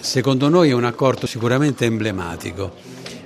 Secondo noi è un accordo sicuramente emblematico,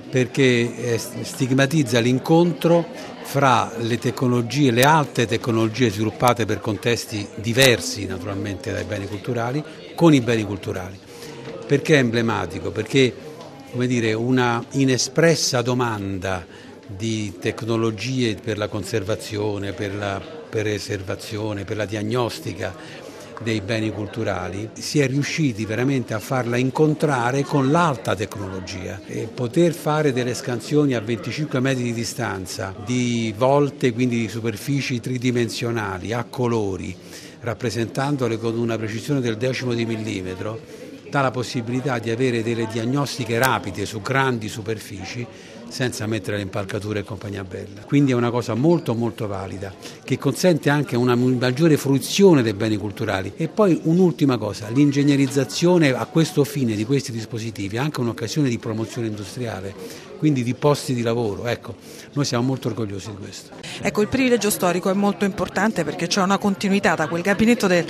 perché stigmatizza l'incontro fra le tecnologie, le alte tecnologie sviluppate per contesti diversi naturalmente dai beni culturali, con i beni culturali. Perché è emblematico? Perché, come dire, una inespressa domanda di tecnologie per la conservazione, per la preservazione, per la diagnostica dei beni culturali, si è riusciti veramente a farla incontrare con l'alta tecnologia e poter fare delle scansioni a 25 metri di distanza di volte, quindi di superfici tridimensionali a colori, rappresentandole con una precisione del decimo di millimetro, dà la possibilità di avere delle diagnostiche rapide su grandi superfici senza mettere le impalcature e compagnia bella. Quindi è una cosa molto molto valida, che consente anche una maggiore fruizione dei beni culturali. E poi un'ultima cosa, l'ingegnerizzazione a questo fine di questi dispositivi è anche un'occasione di promozione industriale, quindi di posti di lavoro. Ecco, noi siamo molto orgogliosi di questo. Ecco, il privilegio storico è molto importante perché c'è una continuità da quel gabinetto del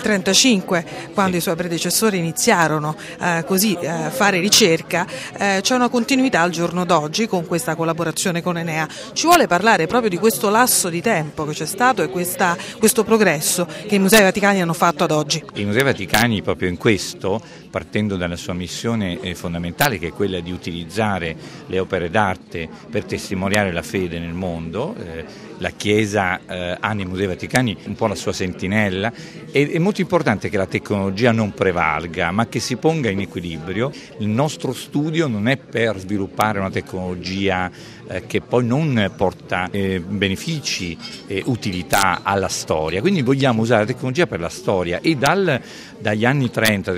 35, quando i suoi predecessori iniziarono a fare ricerca, c'è una continuità al giorno d'oggi con questa collaborazione con Enea. Ci vuole parlare proprio di questo lasso di tempo che c'è stato e questo progresso che i Musei Vaticani hanno fatto ad oggi? I Musei Vaticani proprio in questo, partendo dalla sua missione fondamentale, che è quella di utilizzare le opere d'arte per testimoniare la fede nel mondo, la Chiesa ha nei Musei Vaticani un po' la sua sentinella, è molto importante che la tecnologia non prevalga ma che si ponga in equilibrio. Il nostro studio non è per sviluppare una tecnologia che poi non porta benefici e utilità alla storia, quindi vogliamo usare la tecnologia per la storia e dagli anni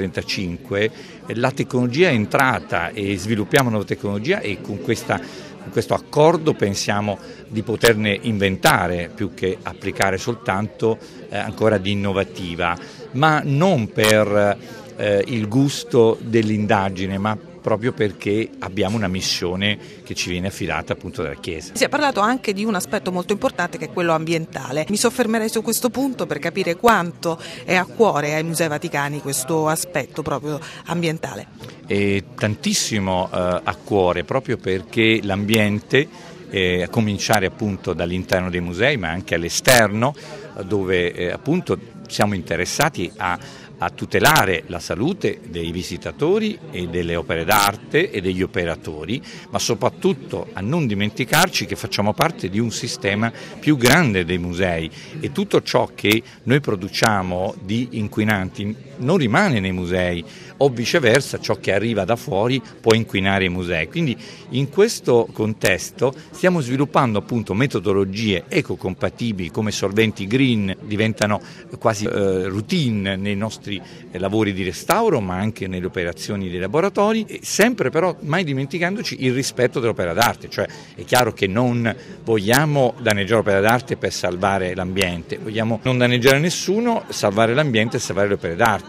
30-35 la tecnologia è entrata e sviluppiamo nuova tecnologia e con questo accordo pensiamo di poterne inventare più che applicare soltanto ancora di innovativa, ma non per il gusto dell'indagine, ma proprio perché abbiamo una missione che ci viene affidata appunto dalla Chiesa. Si è parlato anche di un aspetto molto importante che è quello ambientale. Mi soffermerei su questo punto per capire quanto è a cuore ai Musei Vaticani questo aspetto proprio ambientale. È tantissimo a cuore, proprio perché l'ambiente, a cominciare appunto dall'interno dei musei ma anche all'esterno, dove appunto siamo interessati a tutelare la salute dei visitatori e delle opere d'arte e degli operatori, ma soprattutto a non dimenticarci che facciamo parte di un sistema più grande dei musei e tutto ciò che noi produciamo di inquinanti non rimane nei musei o viceversa ciò che arriva da fuori può inquinare i musei. Quindi in questo contesto stiamo sviluppando appunto metodologie ecocompatibili come solventi green, diventano quasi routine nei nostri lavori di restauro ma anche nelle operazioni dei laboratori, sempre però mai dimenticandoci il rispetto dell'opera d'arte, cioè è chiaro che non vogliamo danneggiare l'opera d'arte per salvare l'ambiente, vogliamo non danneggiare nessuno, salvare l'ambiente e salvare le opere d'arte.